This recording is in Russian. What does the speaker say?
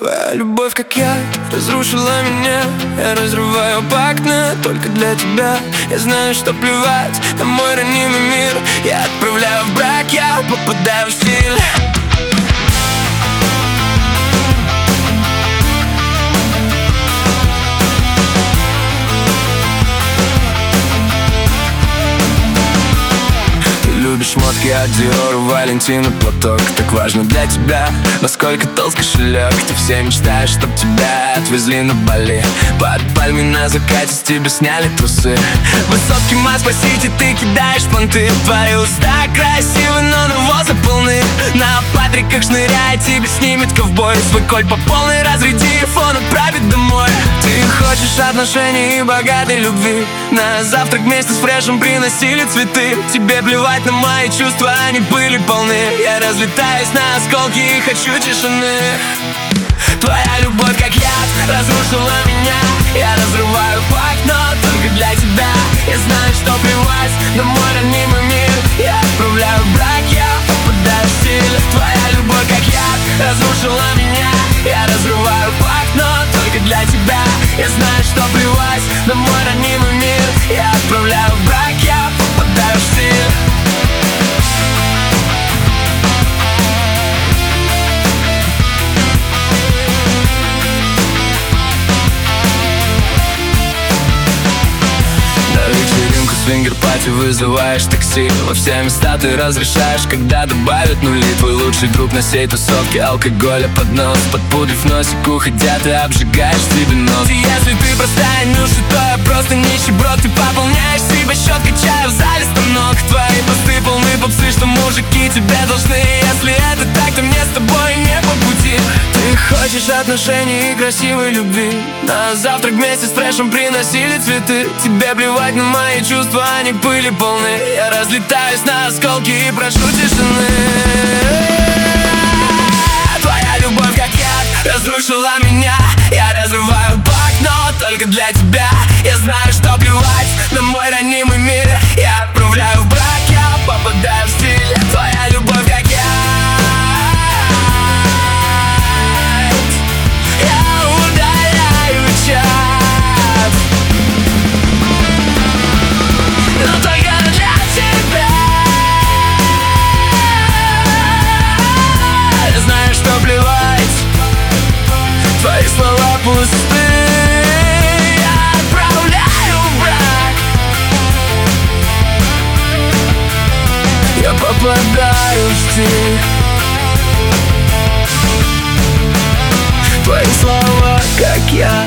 Твоя любовь, как я, разрушила меня. Я разрываю по окна только для тебя. Я знаю, что плевать на мой ранимый мир. Я отправляю в брак, я попадаю в стиль. Любишь шмотки от Dior, Валентина, платок. Так важно для тебя, насколько толст кошелек. Ты все мечтаешь, чтоб тебя отвезли на Бали. Под пальмой на закате с тебя сняли трусы. Высотки Москва-Сити, ты кидаешь понты. Твои уста красивы, но навоза полны. На патриках шныряет, тебе снимет ковбой. Свой коль по полной разряди, фон отправит домой. Ты хочешь отношений и богатой любви. На завтрак вместе с фрешем приносили цветы. Тебе плевать на мои чувства, они были полны. Я разлетаюсь на осколки и хочу тишины. Твоя любовь, как яд, разрушила меня. Я разрываю пак, но только для тебя. Я знаю, что плевать на мой ранимый мир. Я отправляю в брак, я попадаю в стиль. Твоя любовь, как яд, разрушила меня. Я разрываю пак, но только для тебя. Я знаю, что плевать на мой ранимый мир. Я отправляю в брак, я попадаю в стиль. Свингер-пати вызываешь такси. Во все места ты разрешаешь, когда добавят нули. Твой лучший друг на сей тусовке, алкоголя под нос. Под пудрой в носик уходя, ты обжигаешь себе нос. И если ты простая нюша, то я просто нищеброд. Ты пополняешь себе счет, качая в зале станок. Твои посты полны попсы, что мужики тебе должны. Если это так, то мне с тобой не по пути. Ты хочешь отношений и красивой любви. На завтрак вместе с фрешем приносили цветы. Тебе плевать на мои чувства, они были полны. Я разлетаюсь на осколки и прошу тишины. Твоя любовь, как яд, разрушила меня. Я разрываю пак, но только для тебя. Я знаю, что плевать на мой ранимый мир. Я отправляю в брак, я попадаю в стиль. Твоя любовь, как яд. Я удаляю чат, но только для тебя. Я знаю, что плевать, твои слова пусты. Я отправляю в брак, я попадаю в стиль. Твои слова, как я.